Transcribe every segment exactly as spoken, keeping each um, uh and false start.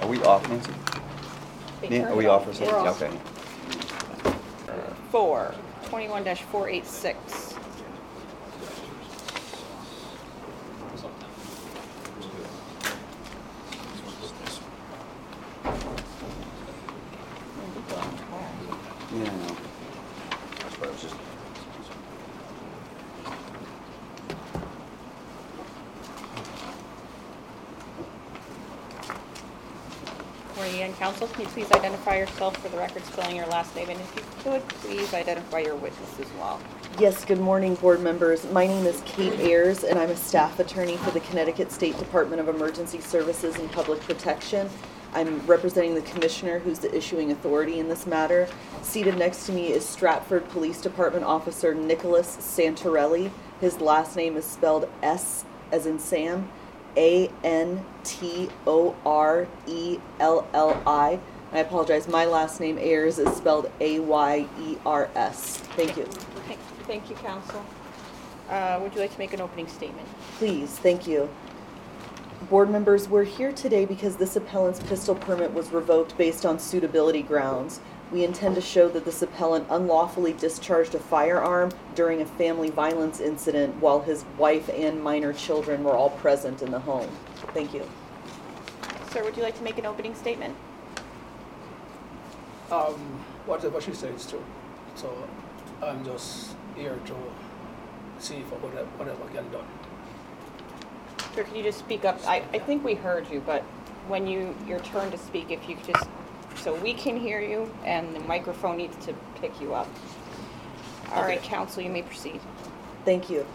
Are we off, Nancy? Nan- Are we off for safety? Okay. Four, twenty-one dash four eighty-six. Yeah, I know. Morning again, counsel. Can you please identify yourself for the record, spelling your last name, and if you could, please identify your witness as well. Yes, good morning, board members. My name is Kate Ayers, and I'm a staff attorney for the Connecticut State Department of Emergency Services and Public Protection. I'm representing the commissioner, who's the issuing authority in this matter. Seated next to me is Stratford Police Department Officer Nicholas Santorelli. His last name is spelled S as in Sam, A N T O R E L L I. I apologize, my last name, Ayers, is spelled A Y E R S. Thank you. Thank, thank you, counsel. Uh, would you like to make an opening statement? Please, thank you. Board members, we're here today because this appellant's pistol permit was revoked based on suitability grounds. We intend to show that this appellant unlawfully discharged a firearm during a family violence incident while his wife and minor children were all present in the home. Thank you. Sir, would you like to make an opening statement? Um, whatever she said is true. So I'm just here to see for whatever, whatever can be done. Sir, can you just speak up? I, I think we heard you, but when you your turn to speak, if you could just, so we can hear you and the microphone needs to pick you up. All Okay. right, counsel, you may proceed. Thank you.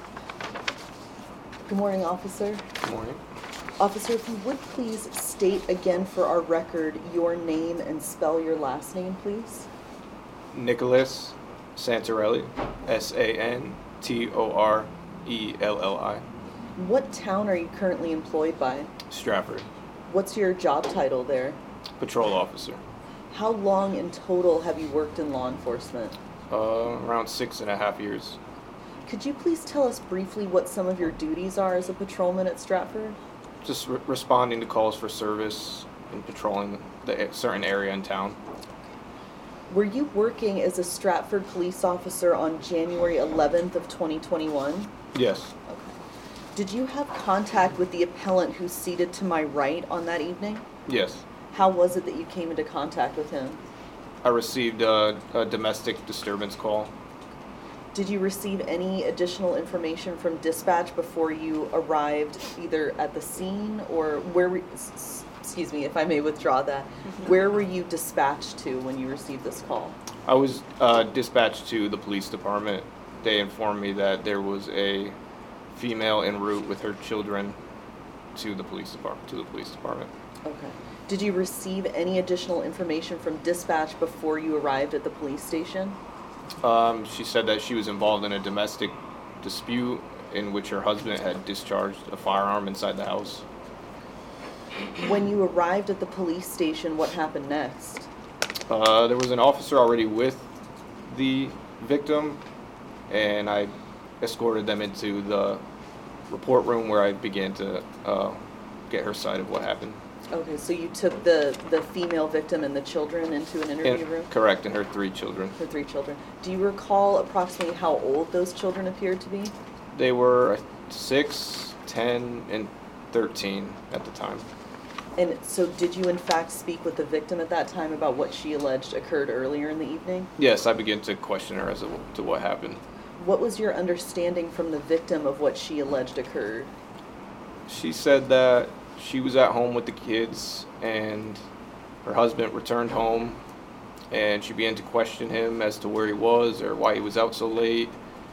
Good morning, officer. Good morning. Officer, if you would please state again for our record your name and spell your last name, please. Nicholas Santorelli, S A N T O R E L L I. What town are you currently employed by? Stratford. What's your job title there? Patrol officer. How long in total have you worked in law enforcement? Uh, around six and a half years. Could you please tell us briefly what some of your duties are as a patrolman at Stratford? Just re- responding to calls for service and patrolling the a- certain area in town. Were you working as a Stratford police officer on January eleventh of twenty twenty-one? Yes. Okay. Did you have contact with the appellant who's seated to my right on that evening? Yes. How was it that you came into contact with him? I received a, a domestic disturbance call. Did you receive any additional information from dispatch before you arrived either at the scene or where, we, excuse me, if I may withdraw that, Mm-hmm. where were you dispatched to when you received this call? I was uh, dispatched to the police department. They informed me that there was a female en route with her children to the police department. To the police department. Okay. Did you receive any additional information from dispatch before you arrived at the police station? Um, she said that she was involved in a domestic dispute in which her husband had discharged a firearm inside the house. When you arrived at the police station, what happened next? Uh, there was an officer already with the victim, and I escorted them into the report room where I began to uh, get her side of what happened. Okay, so you took the, the female victim and the children into an interview And- room? Correct, and her three children. Her three children. Do you recall approximately how old those children appeared to be? They were six, ten, and thirteen at the time. And so did you in fact speak with the victim at that time about what she alleged occurred earlier in the evening? Yes, I began to question her as to what happened. What was your understanding from the victim of what she alleged occurred? She said that she was at home with the kids and her husband returned home, and she began to question him as to where he was or why he was out so late,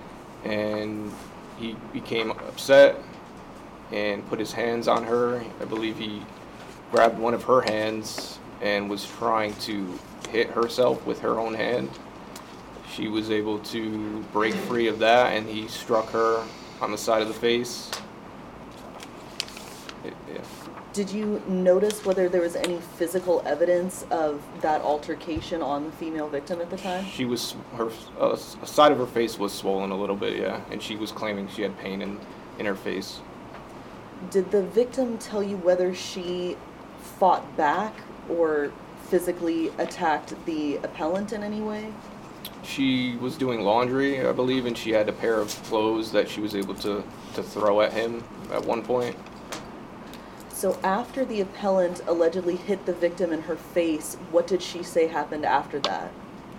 and he became upset and put his hands on her. I believe he grabbed one of her hands and was trying to hit herself with her own hand. She was able to break free of that, and he struck her on the side of the face. It, yeah. Did you notice whether there was any physical evidence of that altercation on the female victim at the time? She was, her uh, side of her face was swollen a little bit, yeah, and she was claiming she had pain in, in her face. Did the victim tell you whether she fought back or physically attacked the appellant in any way? She was doing laundry, I believe, and she had a pair of clothes that she was able to, to throw at him at one point. So after the appellant allegedly hit the victim in her face, what did she say happened after that?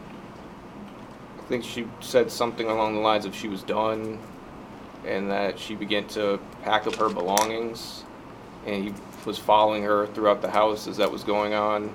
I think she said something along the lines of she was done and that she began to pack up her belongings, and he was following her throughout the house as that was going on.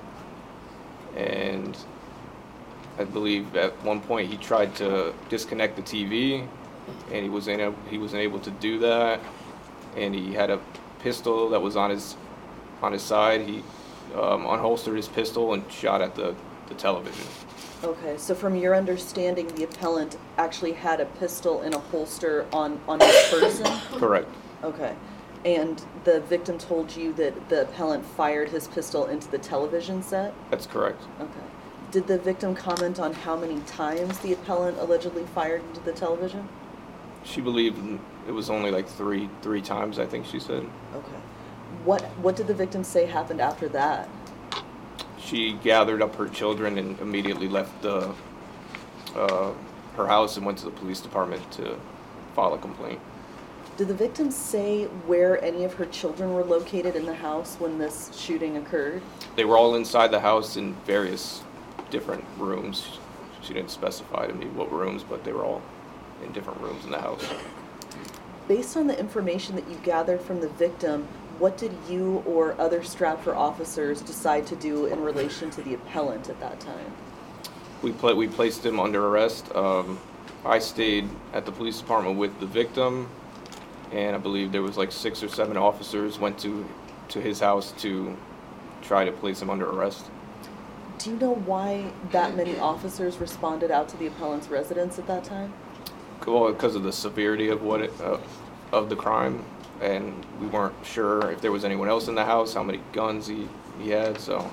And I believe at one point he tried to disconnect the T V, and he was in he wasn't able to do that, and he had a pistol that was on his on his side. He um, unholstered his pistol and shot at the, the television. Okay, so from your understanding, the appellant actually had a pistol in a holster on, on his person? Correct. Okay, and the victim told you that the appellant fired his pistol into the television set? That's correct. Okay. Did the victim comment on how many times the appellant allegedly fired into the television? She believed it was only like three three times, I think she said. Okay. What what did the victim say happened after that? She gathered up her children and immediately left the uh, her house and went to the police department to file a complaint. Did the victim say where any of her children were located in the house when this shooting occurred? They were all inside the house in various different rooms. She didn't specify to me what rooms, but they were all in different rooms in the house. Based on the information that you gathered from the victim, what did you or other Stratford officers decide to do in relation to the appellant at that time? We pla- we placed him under arrest. Um, I stayed at the police department with the victim, and I believe there was like six or seven officers went to to his house to try to place him under arrest. Do you know why that many officers responded out to the appellant's residence at that time? Well, because of the severity of what it, uh, of the crime, and we weren't sure if there was anyone else in the house, how many guns he, he had, so.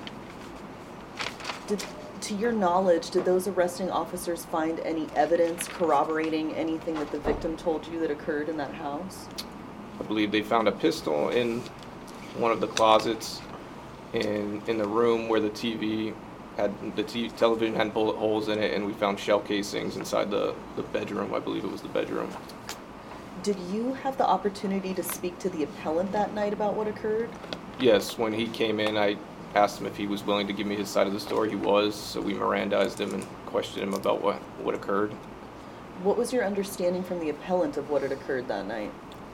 Did, to your knowledge, did those arresting officers find any evidence corroborating anything that the victim told you that occurred in that house? I believe they found a pistol in one of the closets in in the room where the T V had the t- television had bullet holes in it, and we found shell casings inside the, the bedroom. I believe it was the bedroom. Did you have the opportunity to speak to the appellant that night about what occurred? Yes, when he came in, I asked him if he was willing to give me his side of the story. He was, so we Mirandized him and questioned him about what, what occurred. What was your understanding from the appellant of what had occurred that night?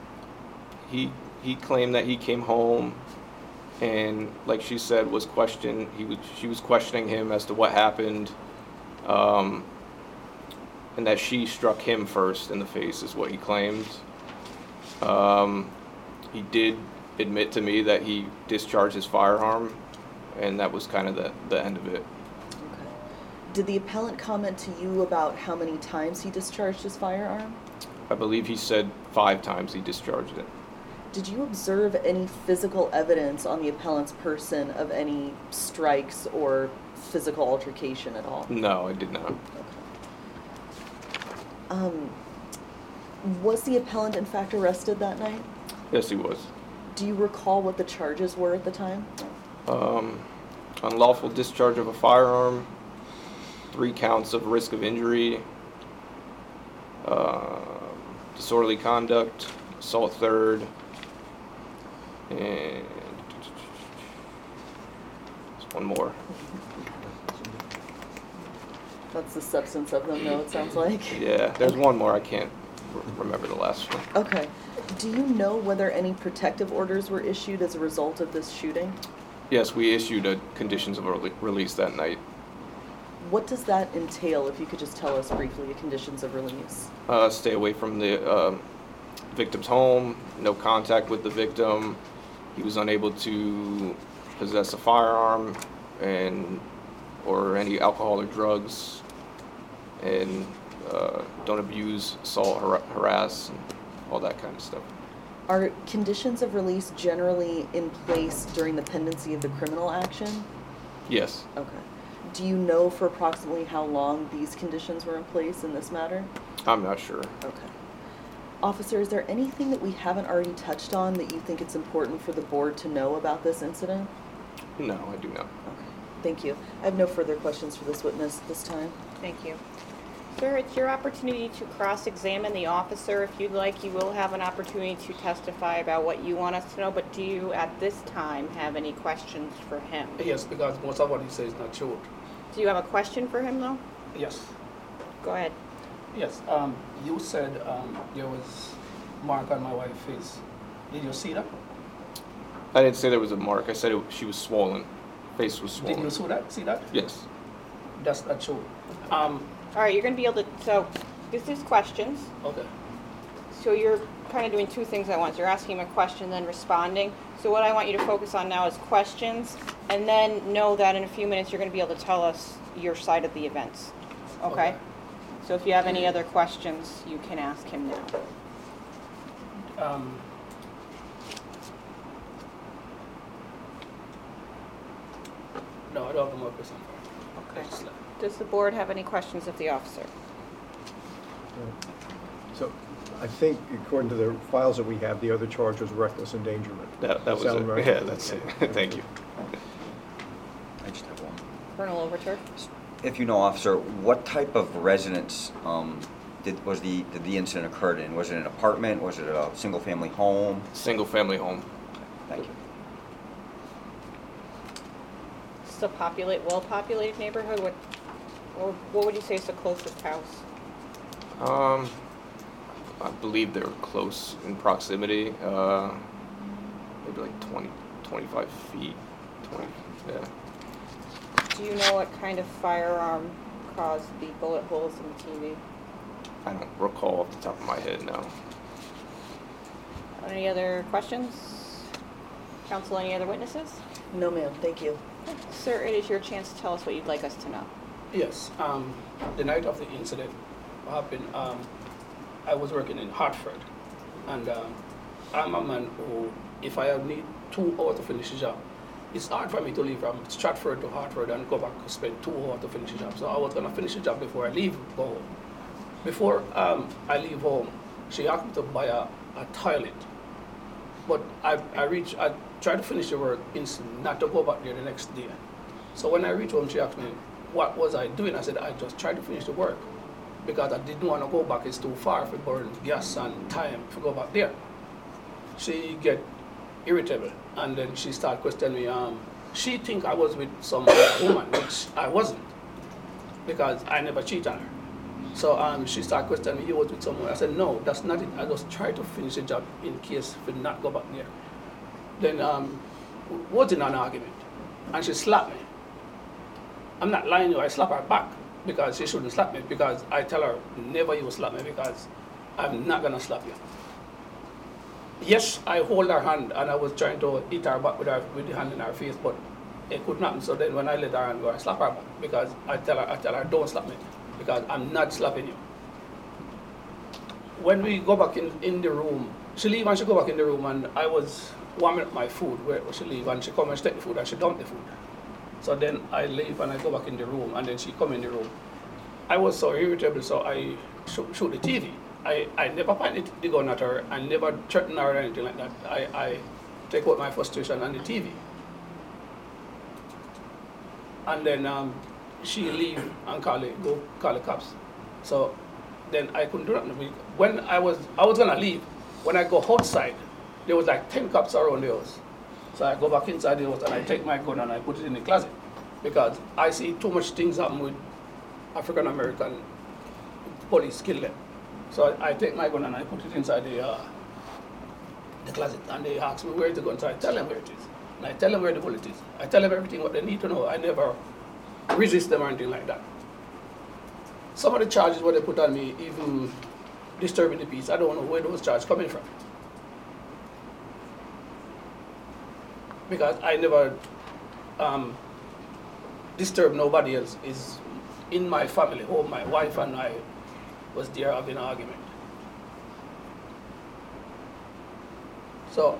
He he claimed that he came home and, like she said, was questioned. He was she was questioning him as to what happened, um, and that she struck him first in the face, is what he claimed. Um, he did admit to me that he discharged his firearm, and that was kind of the the end of it. Okay. Did the appellant comment to you about how many times he discharged his firearm? I believe he said five times he discharged it. Did you observe any physical evidence on the appellant's person of any strikes or physical altercation at all? No, I did not. Okay. Um, was the appellant in fact arrested that night? Yes, he was. Do you recall what the charges were at the time? Um, unlawful discharge of a firearm, three counts of risk of injury, uh, disorderly conduct, assault third, and there's one more. That's the substance of them, though, it sounds like. Yeah, there's one more. I can't r- remember the last one. Okay. Do you know whether any protective orders were issued as a result of this shooting? Yes, we issued a conditions of rele- release that night. What does that entail, if you could just tell us briefly, the conditions of release? Uh, stay away from the uh, victim's home, no contact with the victim. He was unable to possess a firearm and or any alcohol or drugs, and uh, don't abuse, assault, har- harass, and all that kind of stuff. Are conditions of release generally in place during the pendency of the criminal action? Yes. Okay. Do you know for approximately how long these conditions were in place in this matter? I'm not sure. Okay. Officer, is there anything that we haven't already touched on that you think it's important for the board to know about this incident? No, I do not. Okay, thank you. I have no further questions for this witness at this time. Thank you. Sir, it's your opportunity to cross-examine the officer. If you'd like, you will have an opportunity to testify about what you want us to know, but do you, at this time, have any questions for him? Yes, because most of what he says is not true. Do you have a question for him, though? Yes. Go ahead. Yes. Um, you said um, there was mark on my wife's face. Did you see that? I didn't say there was a mark. I said it, she was swollen. Face was swollen. Did you see that? See that? Yes. That's not true. Um, All right, you're going to be able to, so this is questions. okay. So you're kind of doing two things at once. You're asking him a question, then responding. So what I want you to focus on now is questions, and then know that in a few minutes you're going to be able to tell us your side of the events. Okay? Okay. So if you have any other questions, you can ask him now. Um, no, I don't have more question for Okay. you. Does the board have any questions of the officer? So I think according to the files that we have, the other charge was reckless endangerment. That, that was Sound it. right? Yeah, that's it. Thank you. I just have one. Colonel Overture? If you know, officer, what type of residence um, did was the did the incident occurred in? Was it an apartment? Was it a single-family home? Single family home. Thank you. Is this a populate, well-populated neighborhood? What, or what would you say is the closest house? Um, I believe they're close in proximity. Uh, maybe like twenty, twenty-five feet. twenty, yeah. Do you know what kind of firearm caused the bullet holes in the T V? I don't recall off the top of my head now. Any other questions? Counsel, any other witnesses? No, ma'am, thank you. Sir, it is your chance to tell us what you'd like us to know. Yes. Um, the night of the incident, what happened, um, I was working in Hartford. And um, I'm a man who, if I need two hours to finish the job, it's hard for me to leave from Stratford to Hartford and go back to spend two hours to finish the job. So I was going to finish the job before I leave, go home. Before um, I leave home, she asked me to buy a, a toilet. But I, I reached, I tried to finish the work instant, not to go back there the next day. So when I reached home, she asked me, what was I doing? I said, I just tried to finish the work because I didn't want to go back. It's too far to burn gas and time to go back there. She get irritable, and then she started questioning me. Um, she think I was with some woman, which I wasn't, because I never cheated on her. So um, she started questioning me, you was with someone. I said, no, that's not it. I just tried to finish the job in case we did not go back there. Then um, was in an argument, and she slapped me. I'm not lying to you, I slap her back, because she shouldn't slap me, because I tell her, never you slap me, because I'm not gonna slap you. Yes, I hold her hand, and I was trying to hit her back with, her, with the hand in her face, but it couldn't happen. So then when I let her hand go, I slap her back, because I tell her, I tell her, don't slap me, because I'm not slapping you. When we go back in, in the room, she leave and she go back in the room, and I was warming up my food where she leave, and she come and she take the food, and she dump the food. So then I leave and I go back in the room, and then she come in the room. I was so irritable, so I shoot, shoot the T V. I, I never pointed the gun at her, I never threatened her or anything like that. I, I take out my frustration on the T V. And then um, she leave and call it, go call the cops. So then I couldn't do nothing. When I was, I was gonna leave, when I go outside, there was like ten cops around the house. So I go back inside the house and I take my gun and I put it in the closet, because I see too much things happen with African American police kill them. So I, I take my gun and I put it inside the, uh, the closet, and they ask me where is the gun, so I tell them where it is. And I tell them where the bullet is. I tell them everything what they need to know. I never resist them or anything like that. Some of the charges what they put on me, even disturbing the peace, I don't know where those charges coming from. Because I never um, disturb nobody else. Is in my family home, my wife and I was there having an argument. So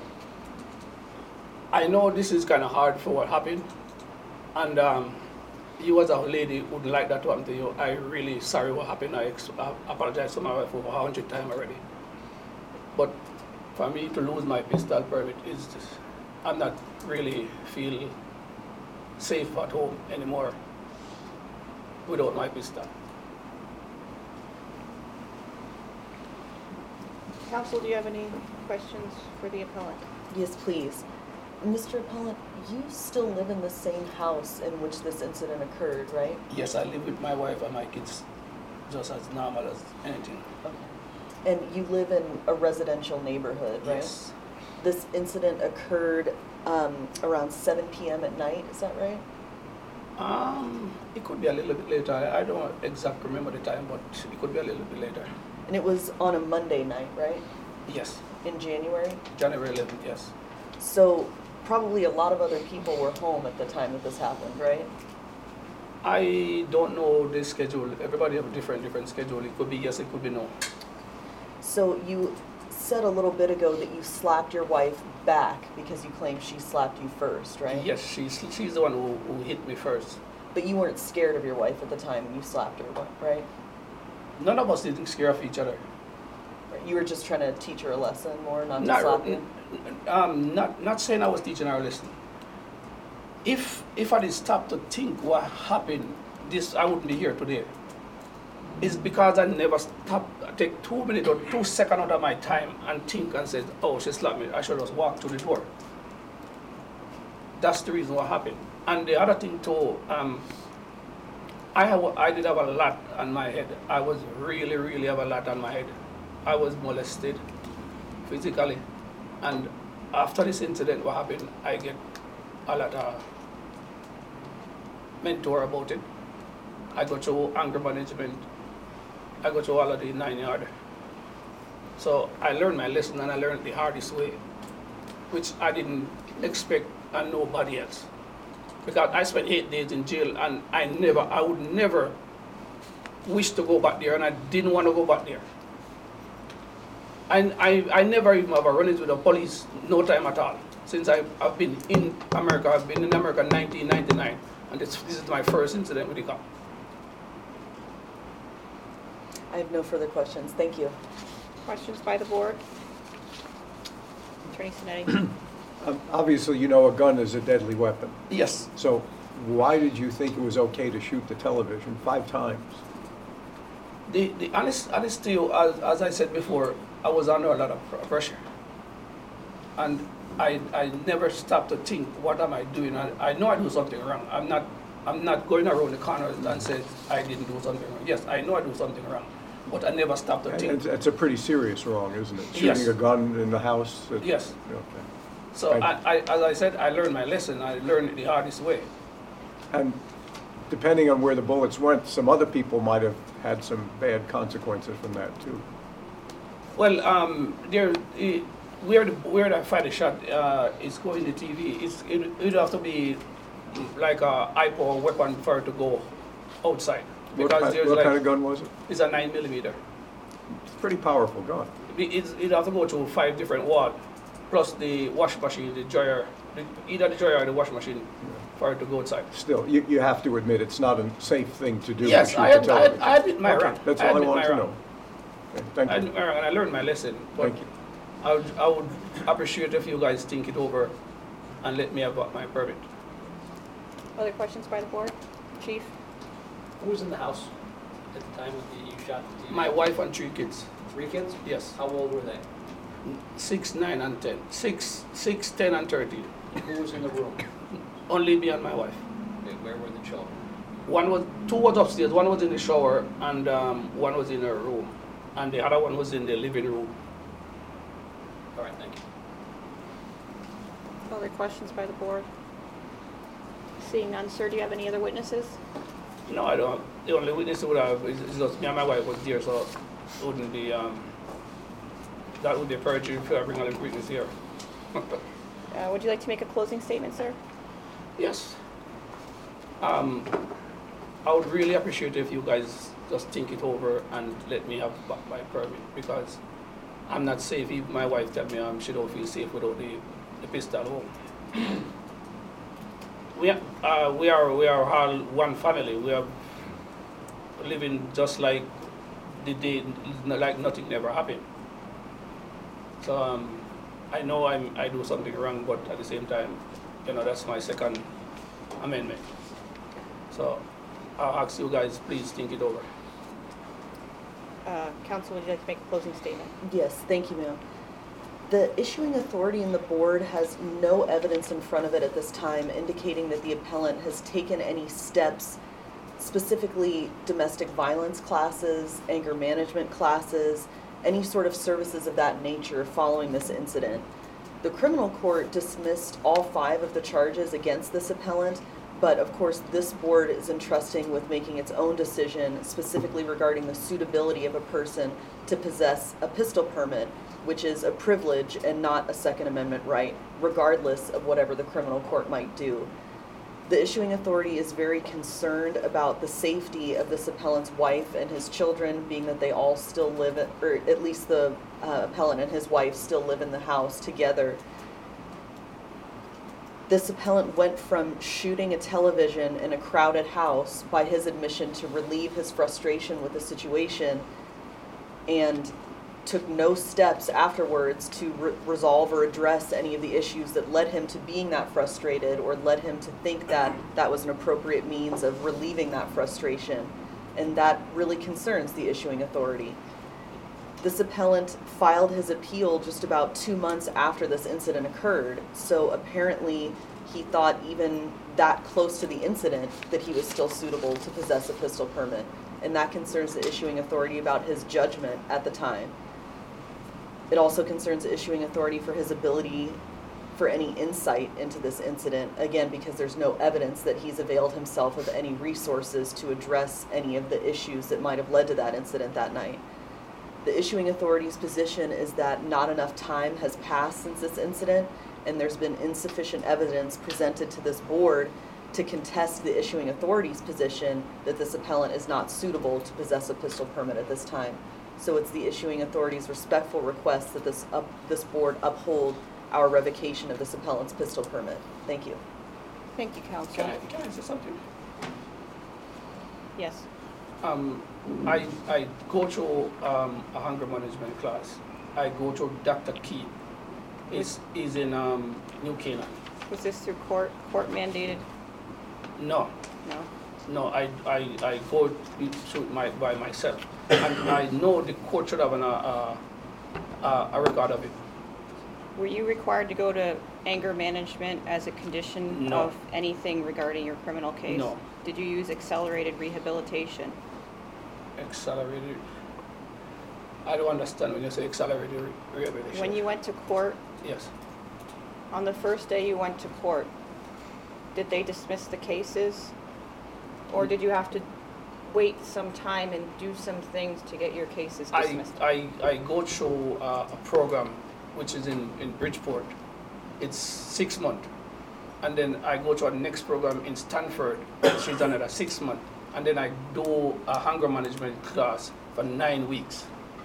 I know this is kind of hard for what happened, and um, you as a lady wouldn't like that to happen to you. I really sorry what happened. I, ex I apologize to my wife over a hundred times already. But for me to lose my pistol permit is just, I'm not really feel safe at home anymore without my pistol. Counsel, do you have any questions for the appellant? Yes, please. Mister Appellant, you still live in the same house in which this incident occurred, right? Yes, I live with my wife and my kids just as normal as anything. Okay. And you live in a residential neighborhood, right? Yes. This incident occurred um, around seven p m at night, is that right? Um, it could be a little bit later. I I don't exactly remember the time, but it could be a little bit later. And it was on a Monday night, right? Yes, In January? January eleventh, yes. So probably a lot of other people were home at the time that this happened, right? I don't know the schedule. Everybody have a different, different schedule. It could be yes, it could be no. So you said a little bit ago that you slapped your wife back because you claim she slapped you first, right? Yes, she's, she's the one who, who hit me first. But you weren't scared of your wife at the time you slapped her, right? None of us didn't scare of each other. You were just trying to teach her a lesson more, not to Not, slap you? um, not, not saying I was teaching her a lesson. If, if I did stop to think what happened, this I wouldn't be here today. It's because I never stop, take two minutes or two seconds out of my time and think and say, oh, she slapped me. I should just walk to the door. That's the reason what happened. And the other thing too, um, I have, I did have a lot on my head. I was really, really have a lot on my head. I was molested physically, and after this incident, what happened? I get a lot of mentor about it. I go through anger management. I go through all of the nine yard. So I learned my lesson, and I learned the hardest way, which I didn't expect and nobody else. Because I spent eight days in jail, and I never, I would never wish to go back there, and I didn't want to go back there. I, I, I never even have a run-ins with the police, no time at all. Since I, I've been in America, I've been in America in nineteen ninety-nine, and this, this is my first incident with the cop. I have no further questions. Thank you. Questions by the board? Attorney Sinetti? Um, Obviously, you know a gun is a deadly weapon. Yes. So why did you think it was okay to shoot the television five times? The, the honest, honest to you, as, as I said before, I was under a lot of pr- pressure. And I, I never stopped to think, what am I doing? I, I know I do something wrong. I'm not, I'm not going around the corners and say I didn't do something wrong. Yes, I know I do something wrong, but I never stopped to And think. It's it's a pretty serious wrong, isn't it? Yes. Shooting a gun in the house? it- Yes. Okay. So Thank I, you. I, as I said, I learned my lesson. I learned it the hardest way. And depending on where the bullets went, some other people might have had some bad consequences from that, too. Well, um, there, eh, where the where I fired the shot uh, is going to T V. It's it would have to be like a high power weapon for it to go outside, What because kind, there's what like kind of gun was it? it's a nine millimeter. It's a pretty powerful gun. It- It's it have to go to five different walls, plus the wash machine, the dryer, the, either the dryer or the wash machine, for it to go outside. Still, you, you have to admit, it's not a safe thing to do to Yes, shoot I the ad- I ad- television. I admit my Okay, wrong. That's I all I admit want my to wrong. know. Okay, Thank I, you. and I learned my lesson. But Thank you. I would, I would appreciate if you guys think it over and let me have my permit. Other questions by the board? Chief? Who was in the house at the time that you shot the T V? My wife and three kids. Three kids? Yes. How old were they? Six, nine, and ten. Six, six, ten, and thirteen. Who was in the room? Only me and my wife. Okay, where were the children? One was, two was upstairs. One was in the shower, and um, one was in her room, and the other one was in the living room. All right, thank you. Other questions by the board? Seeing none, sir, do you have any other witnesses? No, I don't. The only witness would have is, is just me and my wife was there, so it wouldn't be. Um, that would be a perjury if I bring all the witnesses here. Uh, would you like to make a closing statement, sir? Yes. Um, I would really appreciate if you guys just think it over and let me have back my permit, because I'm not safe. Even my wife tell me um, she don't feel safe without the, the pistol at home. we are, uh, we are we are all one family. We are living just like the day, like nothing never happened. So um, I know I'm, I do something wrong, but at the same time, you know, that's my second amendment. So I'll ask you guys, please think it over. Uh, Counsel, would you like to make a closing statement? Yes, thank you, ma'am. The issuing authority in the board has no evidence in front of it at this time indicating that the appellant has taken any steps, specifically domestic violence classes, anger management classes, any sort of services of that nature following this incident. The criminal court dismissed all five of the charges against this appellant, but of course this board is entrusting with making its own decision specifically regarding the suitability of a person to possess a pistol permit, which is a privilege and not a Second Amendment right, regardless of whatever the criminal court might do. The issuing authority is very concerned about the safety of this appellant's wife and his children, being that they all still live, at, or at least the uh, appellant and his wife still live in the house together. This appellant went from shooting a television in a crowded house, by his admission, to relieve his frustration with the situation, and took no steps afterwards to re- resolve or address any of the issues that led him to being that frustrated or led him to think that that was an appropriate means of relieving that frustration. And that really concerns the issuing authority. This appellant filed his appeal just about two months after this incident occurred, so apparently he thought even that close to the incident that he was still suitable to possess a pistol permit, and that concerns the issuing authority about his judgment at the time. It also concerns the issuing authority for his ability for any insight into this incident, again, because there's no evidence that he's availed himself of any resources to address any of the issues that might have led to that incident that night. The issuing authority's position is that not enough time has passed since this incident, and there's been insufficient evidence presented to this board to contest the issuing authority's position that this appellant is not suitable to possess a pistol permit at this time. So it's the issuing authority's respectful request that this up, this board uphold our revocation of this appellant's pistol permit. Thank you. Thank you, Counsel. Can I, can I say something? Yes. Um, I, I go to um, a hunger management class. I go to Doctor Keith. He's, he's in um, New Canaan. Was this through court, court mandated? No, No. no, I, I, I go to my, by myself. And I know the court should have an, uh, uh, a record of it. Were you required to go to anger management as a condition No. of anything regarding your criminal case? No. Did you use accelerated rehabilitation? Accelerated. I don't understand when you say accelerated re- rehabilitation. When you went to court, Yes. on the first day you went to court, did they dismiss the cases? Or did you have to wait some time and do some things to get your cases I, dismissed? I, I go through uh, a program which is in, in Bridgeport. It's six months. And then I go to a next program in Stanford, which is another six months. And then I do a hunger management class for nine weeks.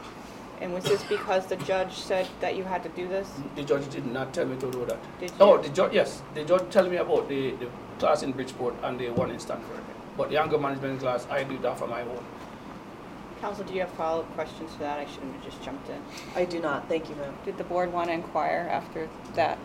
And was this because the judge said that you had to do this? The judge did not tell me to do that. Did you? Oh, the judge, yes. The judge tell me about the, the class in Bridgeport and the one in Stanford. But the hunger management class, I do that for my own. Counsel, do you have follow-up questions to that? I shouldn't have just jumped in. I do not. Thank you, ma'am. Did the board want to inquire after that?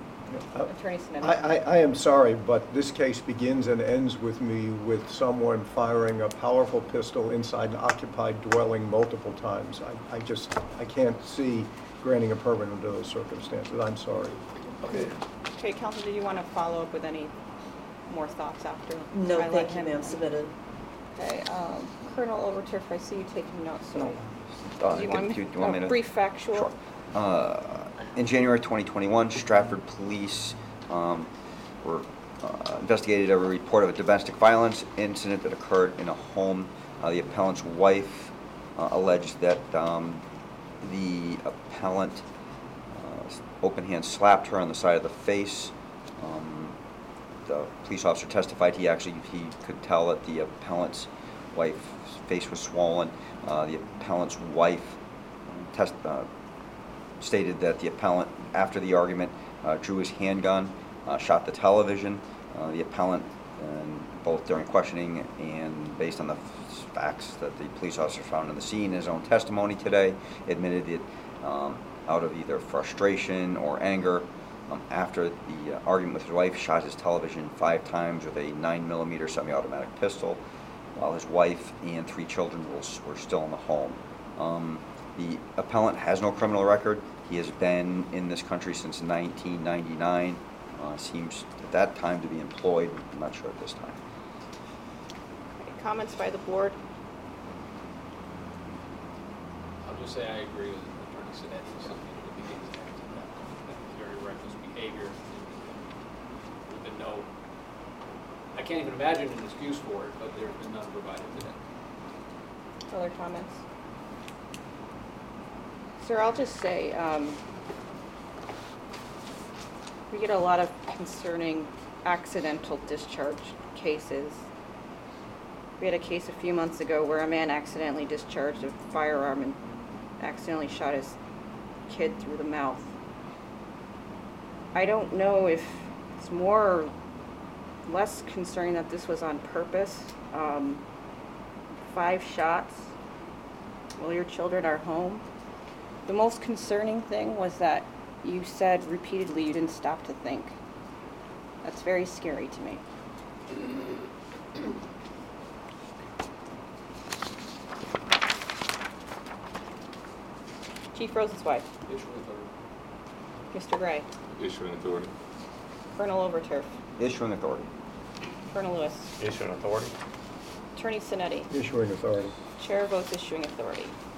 Uh, Attorney Sneddon? I, I, I am sorry, but this case begins and ends with me with someone firing a powerful pistol inside an occupied dwelling multiple times. I, I just, I can't see granting a permit under those circumstances. I'm sorry. Okay. Okay, Counsel, did you want to follow up with any more thoughts after? No, I let thank you, him- ma'am. Submitted. Okay, um, Colonel Overturf, I see you taking notes, so. No. Uh, Do you do- want me, do you want me a to- brief factual? Sure. Uh, In January twenty twenty-one, Stratford Police um, were uh, investigated a report of a domestic violence incident that occurred in a home. Uh, The appellant's wife uh, alleged that um, the appellant uh, open hand slapped her on the side of the face. Um, The police officer testified he actually, he could tell that the appellant's wife's face was swollen. Uh, The appellant's wife um, test, uh, stated that the appellant, after the argument, uh, drew his handgun, uh, shot the television. Uh, the appellant, um, both during questioning and based on the f- facts that the police officer found in the scene, his own testimony today, admitted that um, out of either frustration or anger, um, after the uh, argument with his wife, shot his television five times with a nine millimeter semi-automatic pistol, while his wife and three children was, were still in the home. Um, the appellant has no criminal record. He has been in this country since nineteen ninety-nine. Uh, seems at that time to be employed. I'm not sure at this time. Okay, comments by the board? I'll just say I agree with Attorney Sinetti. Some people would be exact. That was very reckless behavior. There's been no, I can't even imagine an excuse for it, but there's been none provided today. Other comments? Sir, I'll just say, um, we get a lot of concerning accidental discharge cases. We had a case a few months ago where a man accidentally discharged a firearm and accidentally shot his kid through the mouth. I don't know if it's more or less concerning that this was on purpose. Um, five shots while your children are home. The most concerning thing was that you said repeatedly you didn't stop to think. That's very scary to me. Chief Rosenzweig. Issuing authority. Mister Gray. Issuing authority. Colonel Overturf. Issuing authority. Colonel Lewis. Issuing authority. Attorney Sinetti. Issuing authority. Chair votes issuing authority.